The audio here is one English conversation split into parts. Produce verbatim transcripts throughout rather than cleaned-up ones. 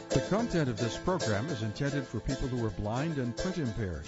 The content of this program is intended for people who are blind and print impaired.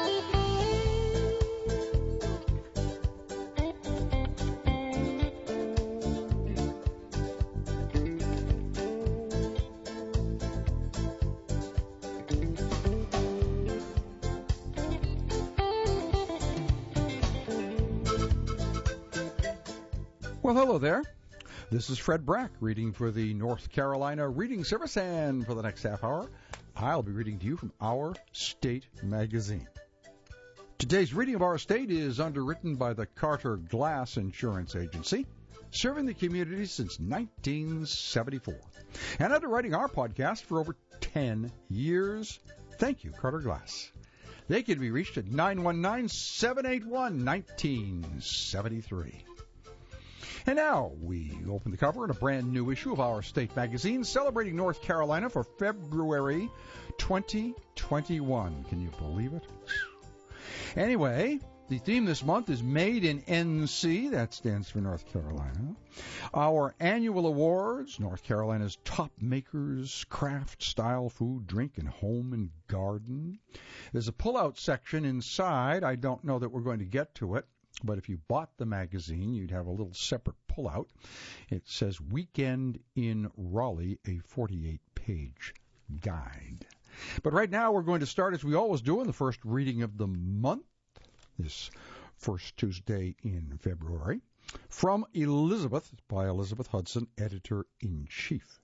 Well, hello there. This is Fred Brack reading for the North Carolina Reading Service, and for the next half hour, I'll be reading to you from Our State magazine. Today's reading of Our State is underwritten by the Carter Glass Insurance Agency, serving the community since nineteen seventy-four, and underwriting our podcast for over ten years. Thank you, Carter Glass. They can be reached at nine one nine, seven eight one, one nine seven three. And now we open the cover in a brand new issue of Our State magazine, celebrating North Carolina for February twenty twenty-one. Can you believe it? Anyway, the theme this month is Made in N C. That stands for North Carolina. Our annual awards, North Carolina's top makers, craft, style, food, drink, and home and garden. There's a pull-out section inside. I don't know that we're going to get to it. But if you bought the magazine, you'd have a little separate pullout. It says Weekend in Raleigh, a forty-eight page guide. But right now we're going to start, as we always do, in the first reading of the month, this first Tuesday in February, from Elizabeth, by Elizabeth Hudson, Editor-in-Chief.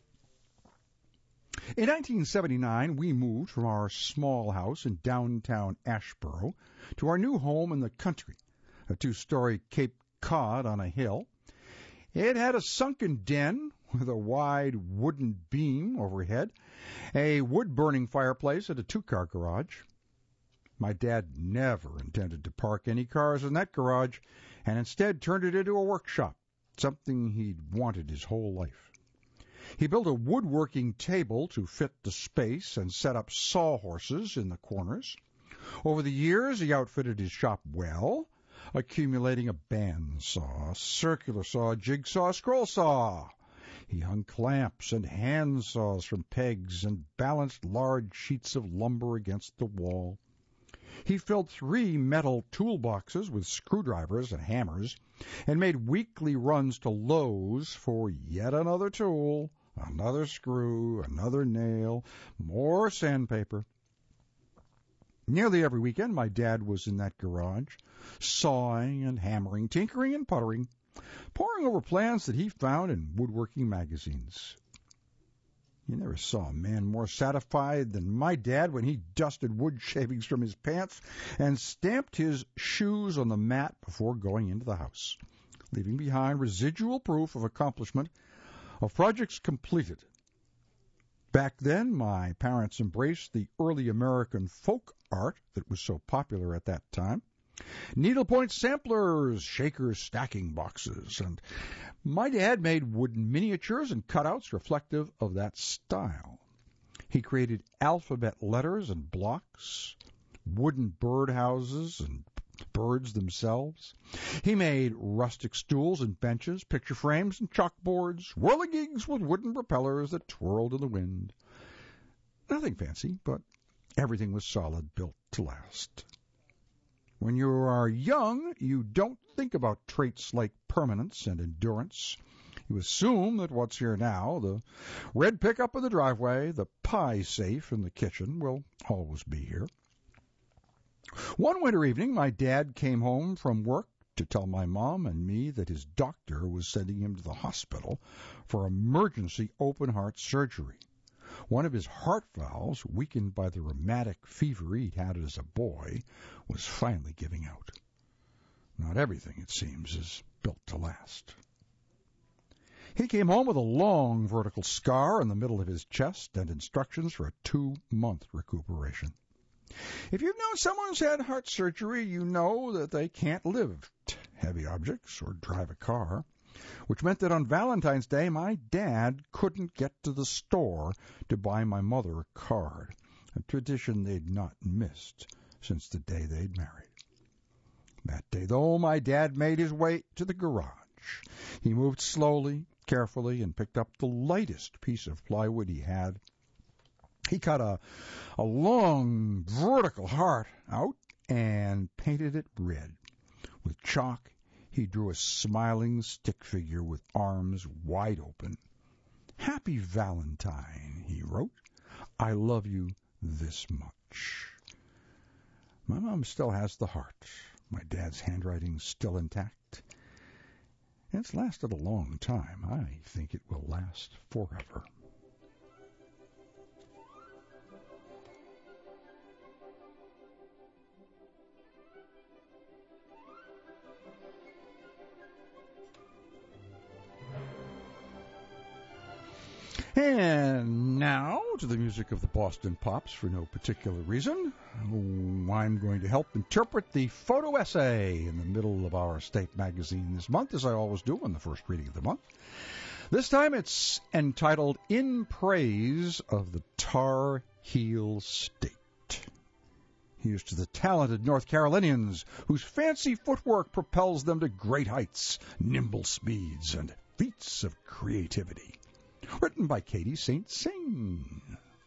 In nineteen seventy-nine, we moved from our small house in downtown Asheboro to our new home in the country, a two-story Cape Cod on a hill. It had a sunken den with a wide wooden beam overhead, a wood-burning fireplace, and a two-car garage. My dad never intended to park any cars in that garage, and instead turned it into a workshop, something he'd wanted his whole life. He built a woodworking table to fit the space and set up sawhorses in the corners. Over the years, he outfitted his shop well, accumulating a bandsaw, circular saw, jigsaw, scroll saw. He hung clamps and hand saws from pegs and balanced large sheets of lumber against the wall. He filled three metal toolboxes with screwdrivers and hammers and made weekly runs to Lowe's for yet another tool, another screw, another nail, more sandpaper. Nearly every weekend, my dad was in that garage, sawing and hammering, tinkering and puttering, poring over plans that he found in woodworking magazines. You never saw a man more satisfied than my dad when he dusted wood shavings from his pants and stamped his shoes on the mat before going into the house, leaving behind residual proof of accomplishment of projects completed. Back then, my parents embraced the early American folk art that was so popular at that time. Needlepoint samplers, shakers, stacking boxes, and my dad made wooden miniatures and cutouts reflective of that style. He created alphabet letters and blocks, wooden birdhouses and birds themselves. He made rustic stools and benches, picture frames and chalkboards, whirligigs with wooden propellers that twirled in the wind. Nothing fancy, but everything was solid, built to last. When you are young, you don't think about traits like permanence and endurance. You assume that what's here now, the red pickup in the driveway, the pie safe in the kitchen, will always be here. One winter evening, my dad came home from work to tell my mom and me that his doctor was sending him to the hospital for emergency open-heart surgery. One of his heart valves, weakened by the rheumatic fever he'd had as a boy, was finally giving out. Not everything, it seems, is built to last. He came home with a long vertical scar in the middle of his chest and instructions for a two-month recuperation. If you've known someone who's had heart surgery, you know that they can't lift heavy objects or drive a car, which meant that on Valentine's Day, my dad couldn't get to the store to buy my mother a card, a tradition they'd not missed since the day they'd married. That day, though, my dad made his way to the garage. He moved slowly, carefully, and picked up the lightest piece of plywood he had, He cut a, a long vertical heart out and painted it red. With chalk, he drew a smiling stick figure with arms wide open. "Happy Valentine," he wrote. "I love you this much." My mom still has the heart. My dad's handwriting's still intact. It's lasted a long time. I think it will last forever. And now to the music of the Boston Pops for no particular reason. I'm going to help interpret the photo essay in the middle of our state magazine this month, as I always do on the first reading of the month. This time it's entitled "In Praise of the Tar Heel State." Here's to the talented North Carolinians whose fancy footwork propels them to great heights, nimble speeds, and feats of creativity. Written by Katie Saint Sain.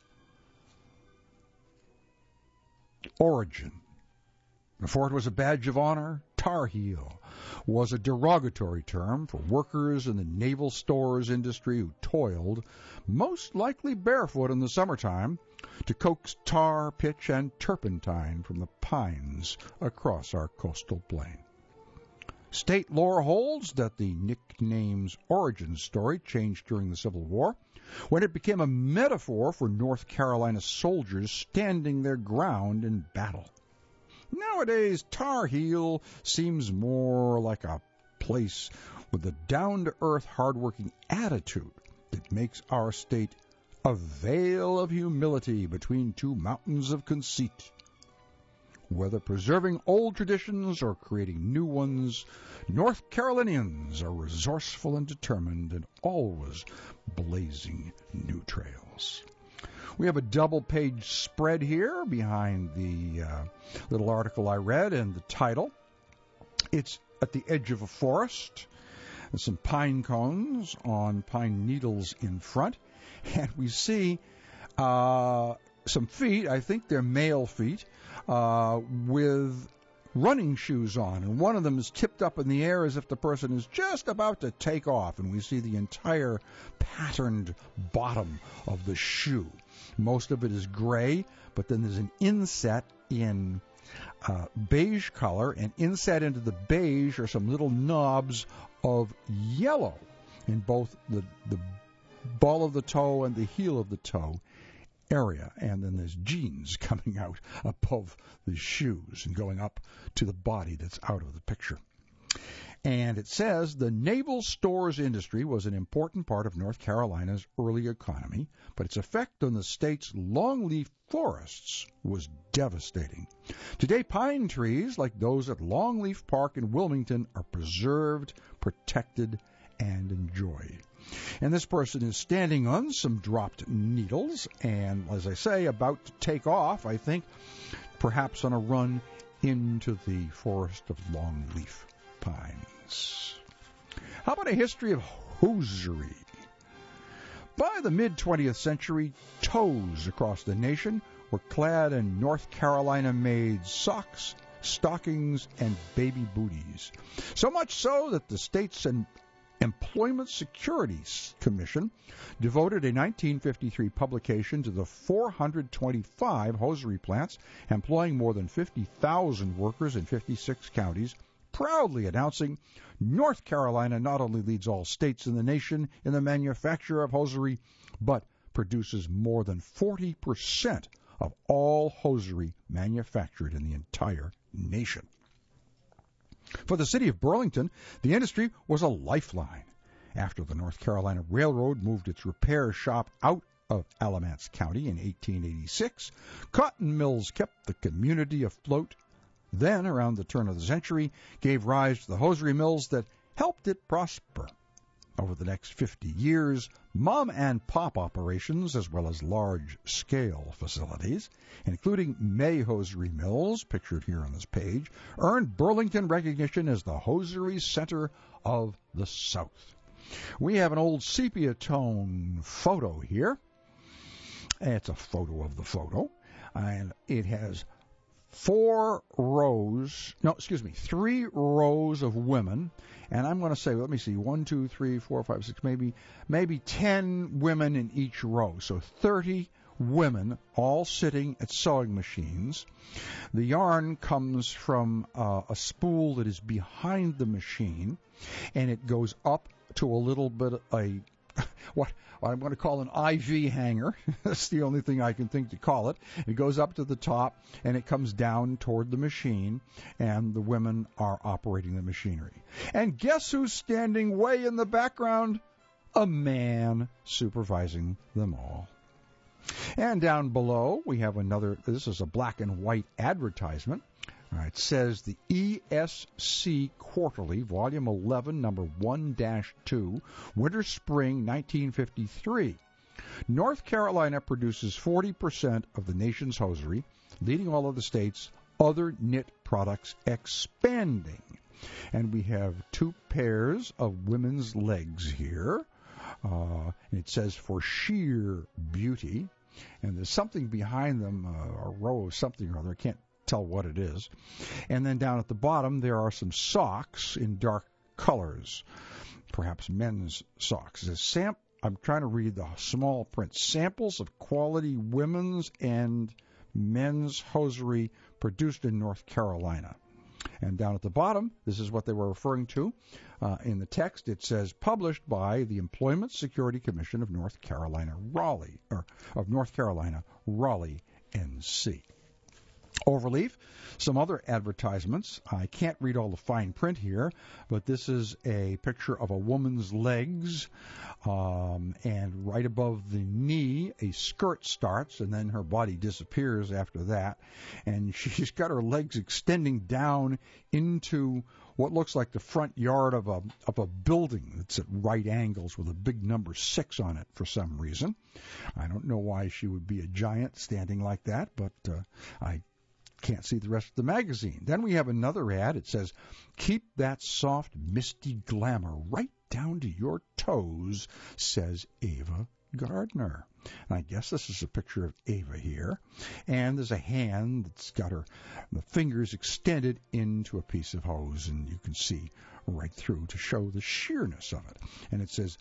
Origin. Before it was a badge of honor, Tar Heel was a derogatory term for workers in the naval stores industry who toiled, most likely barefoot in the summertime, to coax tar, pitch, and turpentine from the pines across our coastal plain. State lore holds that the nickname's origin story changed during the Civil War, when it became a metaphor for North Carolina soldiers standing their ground in battle. Nowadays, Tar Heel seems more like a place with a down-to-earth, hard-working attitude that makes our state a veil of humility between two mountains of conceit. Whether preserving old traditions or creating new ones, North Carolinians are resourceful and determined and always blazing new trails. We have a double-page spread here behind the uh, little article I read and the title. It's at the edge of a forest. There's some pine cones on pine needles in front. And we see uh, some feet, I think they're male feet, uh, with running shoes on. And one of them is tipped up in the air as if the person is just about to take off. And we see the entire patterned bottom of the shoe. Most of it is gray, but then there's an inset in uh, beige color, and inset into the beige are some little knobs of yellow in both the, the ball of the toe and the heel of the toe area. And then there's jeans coming out above the shoes and going up to the body that's out of the picture. And it says the naval stores industry was an important part of North Carolina's early economy, but its effect on the state's longleaf forests was devastating. Today, pine trees like those at Longleaf Park in Wilmington are preserved, protected, and enjoyed. And this person is standing on some dropped needles and, as I say, about to take off, I think, perhaps on a run into the forest of longleaf pines. How about a history of hosiery? By the mid-twentieth century, toes across the nation were clad in North Carolina-made socks, stockings, and baby booties. So much so that the state's Employment Security Commission devoted a nineteen fifty-three publication to the four hundred twenty-five hosiery plants, employing more than fifty thousand workers in fifty-six counties, proudly announcing North Carolina not only leads all states in the nation in the manufacture of hosiery, but produces more than forty percent of all hosiery manufactured in the entire nation. For the city of Burlington, the industry was a lifeline. After the North Carolina Railroad moved its repair shop out of Alamance County in eighteen eighty-six, cotton mills kept the community afloat. Then, around the turn of the century, gave rise to the hosiery mills that helped it prosper. Over the next fifty years, mom and pop operations, as well as large-scale facilities, including May Hosiery Mills, pictured here on this page, earned Burlington recognition as the hosiery center of the South. We have an old sepia tone photo here It's a photo of the photo, and it has four rows, no, excuse me, three rows of women, and I'm going to say, let me see, one, two, three, four, five, six, maybe, maybe ten women in each row, so thirty women all sitting at sewing machines. The yarn comes from uh, a spool that is behind the machine, and it goes up to a little bit of a what I'm going to call an I V hanger. That's the only thing I can think to call it. It goes up to the top, and it comes down toward the machine, and the women are operating the machinery. And guess who's standing way in the background? A man supervising them all. And down below, we have another, this is a black and white advertisement. Uh, it says the E S C Quarterly, Volume eleven, Number one dash two, Winter-Spring nineteen fifty-three. North Carolina produces forty percent of the nation's hosiery, leading all of the states' other knit products expanding. And we have two pairs of women's legs here. Uh, and it says for sheer beauty. And there's something behind them, uh, a row of something or other. I can't tell what it is. And then down at the bottom, there are some socks in dark colors, perhaps men's socks. It says, Sam- I'm trying to read the small print. Samples of quality women's and men's hosiery produced in North Carolina. And down at the bottom, this is what they were referring to. Uh, in the text, it says, published by the Employment Security Commission of North Carolina, Raleigh, or of North Carolina, Raleigh, N C Overleaf, some other advertisements. I can't read all the fine print here, but this is a picture of a woman's legs, um, and right above the knee, a skirt starts, and then her body disappears after that, and she's got her legs extending down into what looks like the front yard of a of a building that's at right angles with a big number six on it for some reason. I don't know why she would be a giant standing like that, but uh, I can't see the rest of the magazine. Then we have another ad. It says, keep that soft, misty glamour right down to your toes, says Ava Gardner. And I guess this is a picture of Ava here. And there's a hand that's got her the fingers extended into a piece of hose, and you can see right through to show the sheerness of it. And it says,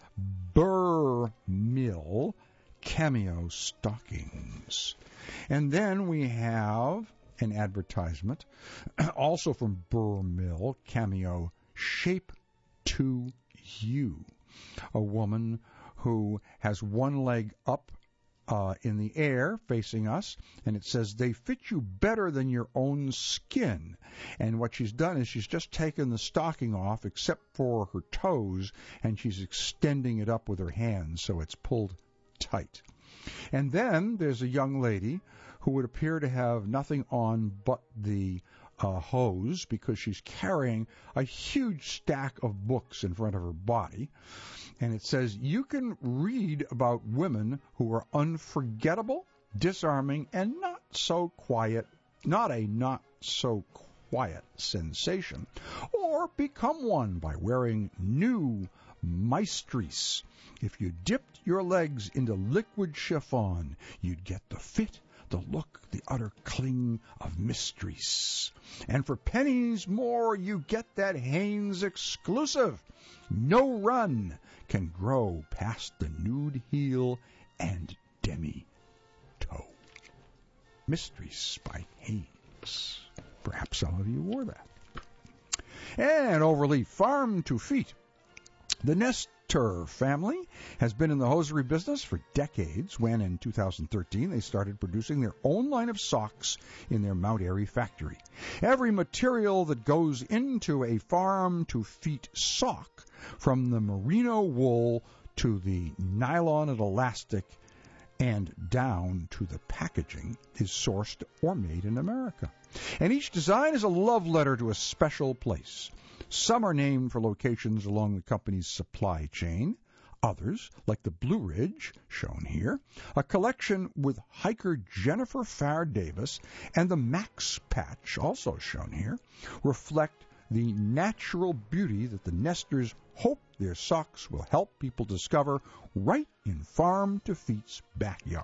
Burr Mill Cameo Stockings. And then we have an advertisement, also from Burr Mill, Cameo, Shape to You. A woman who has one leg up uh, in the air facing us, and it says they fit you better than your own skin. And what she's done is she's just taken the stocking off except for her toes, and she's extending it up with her hands so it's pulled tight. And then there's a young lady who would appear to have nothing on but the uh, hose because she's carrying a huge stack of books in front of her body. And it says, you can read about women who are unforgettable, disarming, and not so quiet, not a not so quiet sensation, or become one by wearing new Maestris. If you dipped your legs into liquid chiffon, you'd get the fit, the look, the utter cling of Mistress. And for pennies more, you get that Hanes exclusive. No run can grow past the nude heel and demi-toe. Mistress by Hanes. Perhaps some of you wore that. And Overleaf, Farm to Feet. The Nestor family has been in the hosiery business for decades when, in two thousand thirteen, they started producing their own line of socks in their Mount Airy factory. Every material that goes into a farm-to-feet sock, from the merino wool to the nylon and elastic and down to the packaging, is sourced or made in America. And each design is a love letter to a special place. Some are named for locations along the company's supply chain. Others, like the Blue Ridge, shown here, a collection with hiker Jennifer Farr Davis, and the Max Patch, also shown here, reflect the natural beauty that the nesters hope their socks will help people discover right in Farm to Feet's backyard.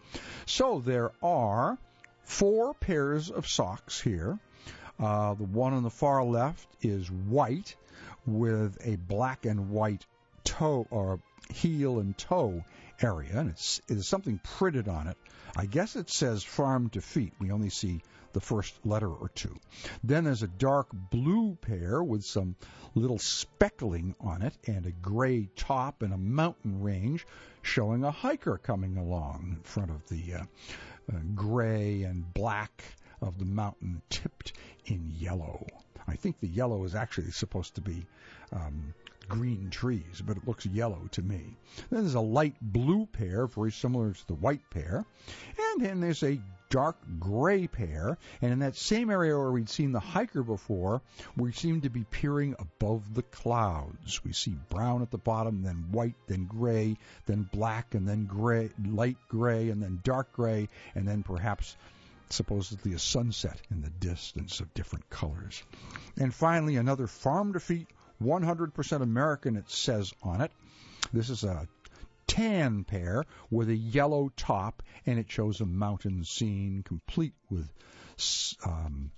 So there are four pairs of socks here. Uh, the one on the far left is white with a black and white toe or heel and toe area, and it's, there's something printed on it. I guess it says farm to feet. We only see the first letter or two. Then there's a dark blue pair with some little speckling on it and a gray top and a mountain range showing a hiker coming along in front of the uh, uh, gray and black of the mountain tipped in yellow. I think the yellow is actually supposed to be um, green trees, but it looks yellow to me. Then there's a light blue pair, very similar to the white pair. And then there's a dark gray pair. And in that same area where we'd seen the hiker before, we seem to be peering above the clouds. We see brown at the bottom, then white, then gray, then black, and then gray, light gray, and then dark gray, and then perhaps supposedly a sunset in the distance of different colors. And finally, another farm to feet, one hundred percent American, it says on it. This is a tan pair with a yellow top, and it shows a mountain scene complete with um,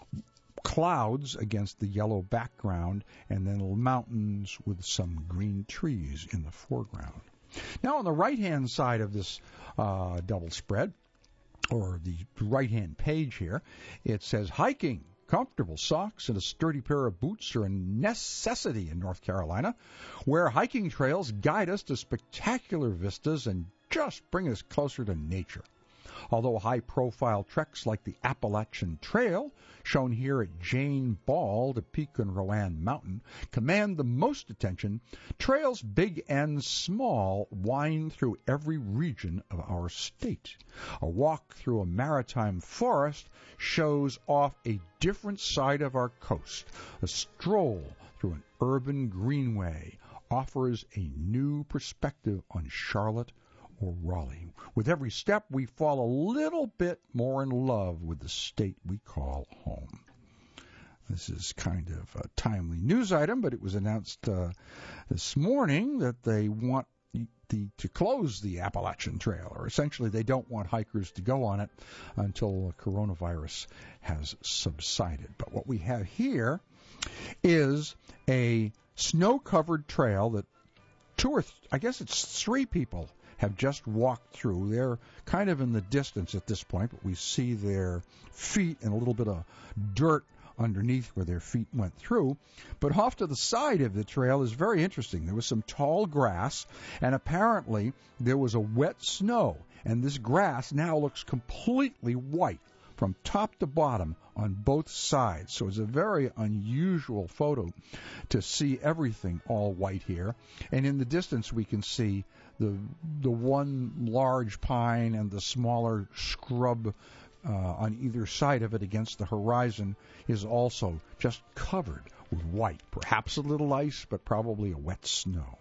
clouds against the yellow background, and then mountains with some green trees in the foreground. Now, on the right-hand side of this uh, double spread, or the right-hand page here, it says hiking. Comfortable socks and a sturdy pair of boots are a necessity in North Carolina, where hiking trails guide us to spectacular vistas and just bring us closer to nature. Although high-profile treks like the Appalachian Trail, shown here at Jane Ball to Peak and Rowan Mountain, command the most attention, trails big and small wind through every region of our state. A walk through a maritime forest shows off a different side of our coast. A stroll through an urban greenway offers a new perspective on Charlotte or Raleigh. With every step, we fall a little bit more in love with the state we call home. This is kind of a timely news item, but it was announced uh, this morning that they want the, to close the Appalachian Trail, or essentially they don't want hikers to go on it until coronavirus has subsided. But what we have here is a snow-covered trail that two or th- I guess it's three people have just walked through. They're kind of in the distance at this point, but we see their feet and a little bit of dirt underneath where their feet went through. But off to the side of the trail is very interesting. There was some tall grass, and apparently there was a wet snow, and this grass now looks completely white from top to bottom on both sides. So it's a very unusual photo to see everything all white here. And in the distance we can see the the one large pine and the smaller scrub uh, on either side of it against the horizon is also just covered with white. Perhaps a little ice, but probably a wet snow.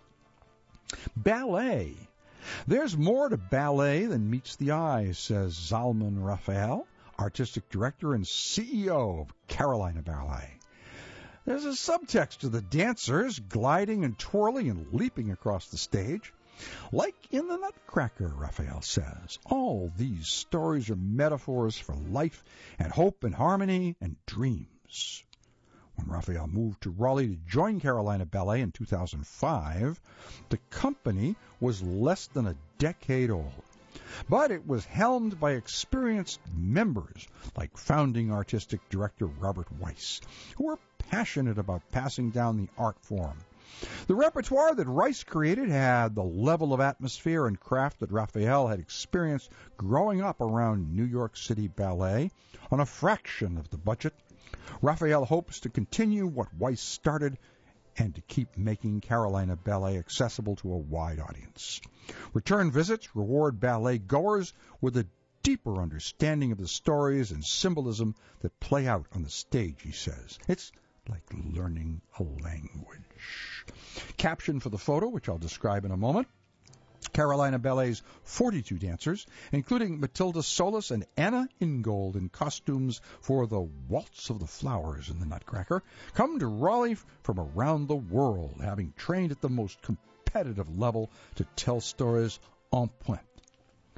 Ballet. There's more to ballet than meets the eye, says Zalman Raphael, artistic director and C E O of Carolina Ballet. There's a subtext to the dancers gliding and twirling and leaping across the stage. Like in the Nutcracker, Raphael says, all these stories are metaphors for life and hope and harmony and dreams. When Raphael moved to Raleigh to join Carolina Ballet in two thousand five, the company was less than a decade old. But it was helmed by experienced members like founding artistic director Robert Weiss, who were passionate about passing down the art form. The repertoire that Rice created had the level of atmosphere and craft that Raphael had experienced growing up around New York City Ballet on a fraction of the budget. Raphael hopes to continue what Weiss started and to keep making Carolina Ballet accessible to a wide audience. Return visits reward ballet goers with a deeper understanding of the stories and symbolism that play out on the stage, he says. It's like learning a language. Caption for the photo, which I'll describe in a moment. Carolina Ballet's forty-two dancers, including Matilda Solis and Anna Ingold in costumes for the Waltz of the Flowers in the Nutcracker, come to Raleigh from around the world, having trained at the most competitive level to tell stories en pointe.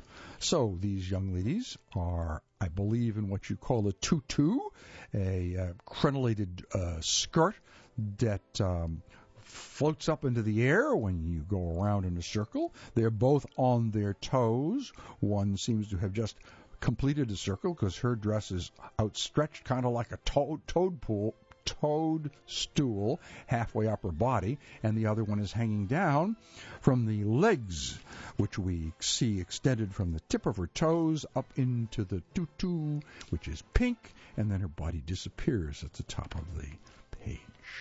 So these young ladies are, I believe, in what you call a tutu, a uh, crenellated uh, skirt that um, floats up into the air when you go around in a circle. They're both on their toes. One seems to have just completed a circle because her dress is outstretched, kind of like a toad, toad pool, toadstool halfway up her body, and the other one is hanging down from the legs, which we see extended from the tip of her toes up into the tutu, which is pink, and then her body disappears at the top of the page.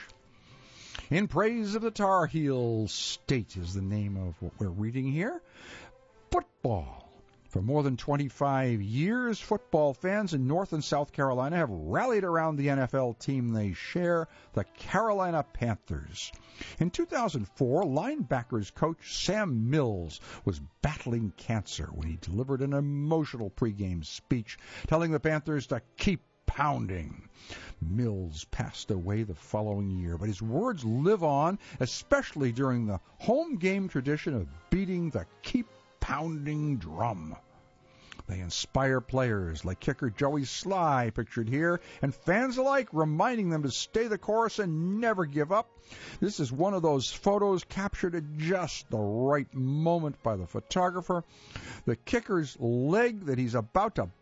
In Praise of the Tar Heel State is the name of what we're reading here. Football. For more than twenty-five years, football fans in North and South Carolina have rallied around the N F L team they share, the Carolina Panthers. In two thousand four, linebackers coach Sam Mills was battling cancer when he delivered an emotional pregame speech telling the Panthers to keep pounding. Mills passed away the following year, but his words live on, especially during the home game tradition of beating the keep pounding drum. They inspire players like kicker Joey Sly, pictured here, and fans alike, reminding them to stay the course and never give up. This is one of those photos captured at just the right moment by the photographer. The kicker's leg that he's about to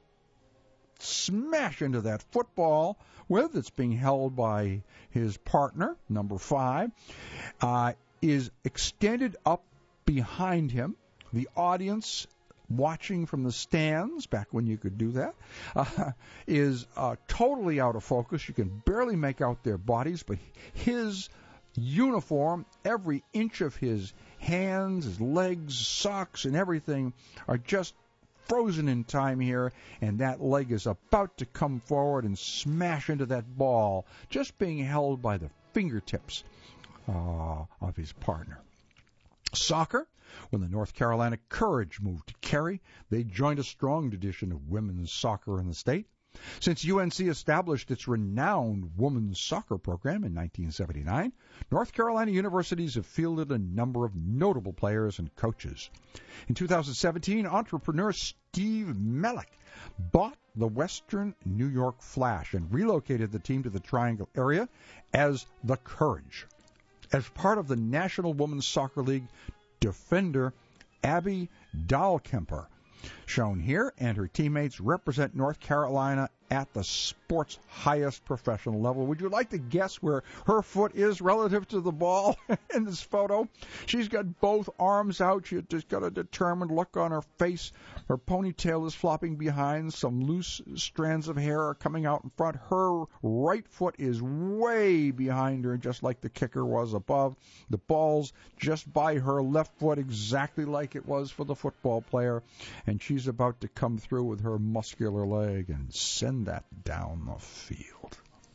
smash into that football with, it's being held by his partner, number five, uh, is extended up behind him. The audience watching from the stands, back when you could do that, uh, is uh, totally out of focus. You can barely make out their bodies, but his uniform, every inch of his hands, his legs, socks, and everything are just frozen in time here, and that leg is about to come forward and smash into that ball, just being held by the fingertips uh, of his partner. Soccer. When the North Carolina Courage moved to Cary, they joined a strong tradition of women's soccer in the state. Since U N C established its renowned women's soccer program in nineteen seventy-nine, North Carolina universities have fielded a number of notable players and coaches. In two thousand seventeen, entrepreneur Steve Mellick bought the Western New York Flash and relocated the team to the Triangle area as the Courage. As part of the National Women's Soccer League, defender Abby Dahlkemper, shown here, and her teammates represent North Carolina at the sport's highest professional level. Would you like to guess where her foot is relative to the ball in this photo? She's got both arms out. She's just got a determined look on her face. Her ponytail is flopping behind. Some loose strands of hair are coming out in front. Her right foot is way behind her, just like the kicker was above. The ball's just by her left foot, exactly like it was for the football player. And she's about to come through with her muscular leg and send that down the field.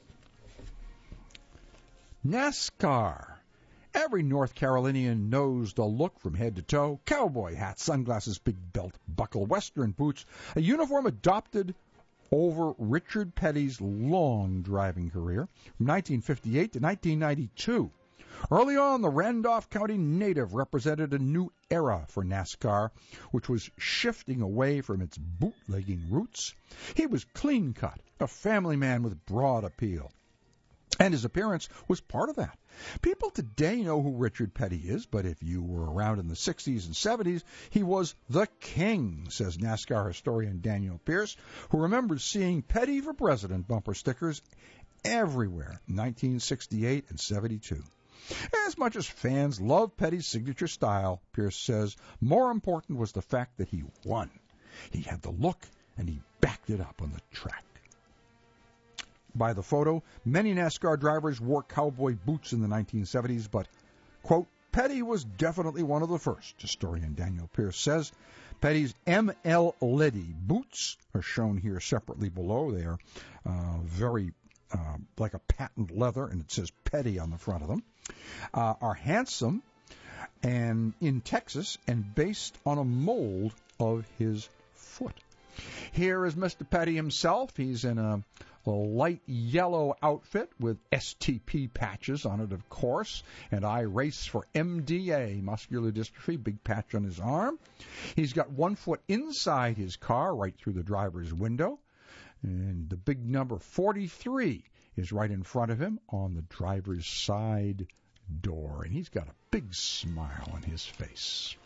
NASCAR. Every North Carolinian knows the look from head to toe. Cowboy hat, sunglasses, big belt, buckle, Western boots. A uniform adopted over Richard Petty's long driving career from nineteen fifty-eight to nineteen ninety-two. Early on, the Randolph County native represented a new era for NASCAR, which was shifting away from its bootlegging roots. He was clean-cut, a family man with broad appeal, and his appearance was part of that. People today know who Richard Petty is, but if you were around in the sixties and seventies, he was the king, says NASCAR historian Daniel Pierce, who remembers seeing Petty for President bumper stickers everywhere in nineteen sixty-eight and seventy-two. As much as fans love Petty's signature style, Pierce says, more important was the fact that he won. He had the look, and he backed it up on the track. By the photo, many NASCAR drivers wore cowboy boots in the nineteen seventies, but, quote, Petty was definitely one of the first, historian Daniel Pierce says. Petty's M L Liddy boots are shown here separately below. They are uh, very Uh, like a patent leather, and it says Petty on the front of them, uh, are handsome and in Texas and based on a mold of his foot. Here is Mister Petty himself. He's in a, a light yellow outfit with S T P patches on it, of course, and I race for M D A, muscular dystrophy, big patch on his arm. He's got one foot inside his car, right through the driver's window, and the big number forty-three is right in front of him on the driver's side door, and he's got a big smile on his face.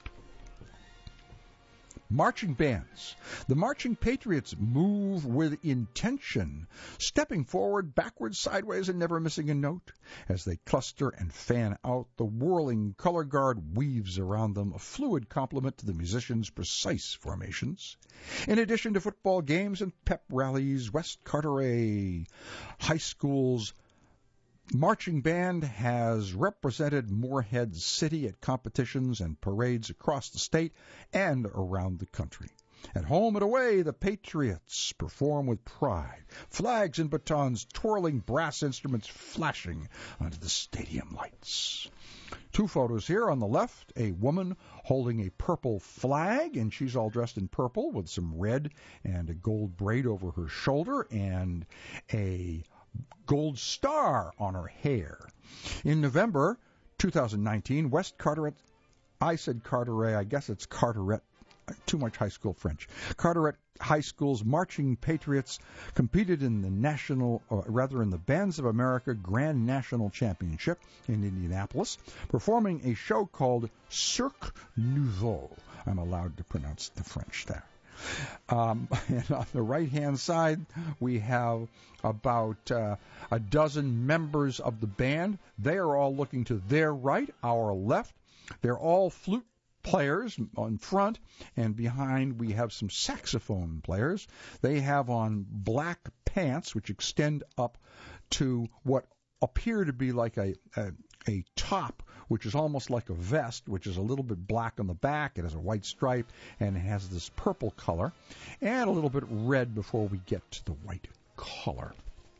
Marching bands. The Marching Patriots move with intention, stepping forward, backwards, sideways, and never missing a note. As they cluster and fan out, the whirling color guard weaves around them, a fluid complement to the musicians' precise formations. In addition to football games and pep rallies, West Carteret High School's marching band has represented Moorhead City at competitions and parades across the state and around the country. At home and away, the Patriots perform with pride, flags and batons twirling, brass instruments flashing onto the stadium lights. Two photos here. On the left, a woman holding a purple flag, and she's all dressed in purple with some red and a gold braid over her shoulder and a gold star on her hair. In November twenty nineteen, West Carteret, I said Carteret, I guess it's Carteret, too much high school French. Carteret High School's Marching Patriots competed in the national, or rather in the Bands of America Grand National Championship in Indianapolis, performing a show called Cirque Nouveau. I'm allowed to pronounce the French there. Um, and on the right-hand side, we have about uh, a dozen members of the band. They are all looking to their right, our left. They're all flute players on front, and behind we have some saxophone players. They have on black pants, which extend up to what appear to be like a, a, a top, which is almost like a vest, which is a little bit black on the back. It has a white stripe, and it has this purple color, and a little bit red before we get to the white color.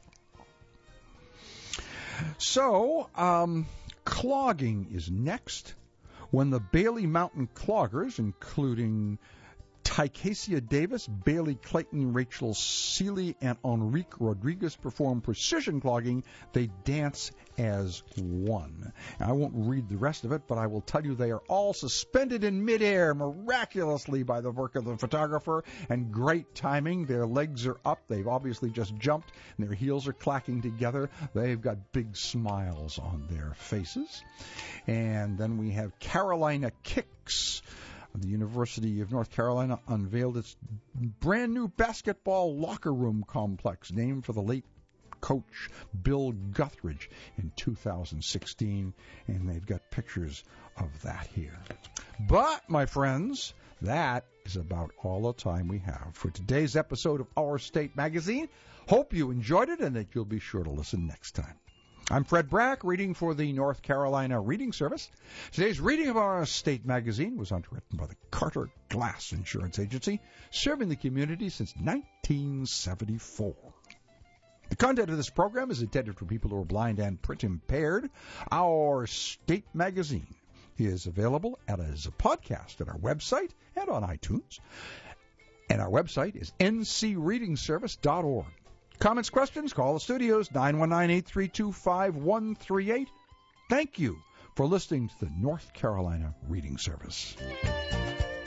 So, um, clogging is next. When the Bailey Mountain Cloggers, including Tycasia Davis, Bailey Clayton, Rachel Seeley, and Enrique Rodriguez perform precision clogging, they dance as one. Now, I won't read the rest of it, but I will tell you they are all suspended in midair miraculously by the work of the photographer, and great timing. Their legs are up. They've obviously just jumped, and their heels are clacking together. They've got big smiles on their faces. And then we have Carolina Kicks. The University of North Carolina unveiled its brand new basketball locker room complex named for the late coach Bill Guthridge in two thousand sixteen, and they've got pictures of that here. But, my friends, that is about all the time we have for today's episode of Our State Magazine. Hope you enjoyed it and that you'll be sure to listen next time. I'm Fred Brack, reading for the North Carolina Reading Service. Today's reading of Our State Magazine was underwritten by the Carter Glass Insurance Agency, serving the community since nineteen seventy-four. The content of this program is intended for people who are blind and print impaired. Our State Magazine is available as a podcast at our website and on iTunes. And our website is n c reading service dot org. Comments, questions, call the studios, nine one nine, eight three two, five one three eight. Thank you for listening to the North Carolina Reading Service.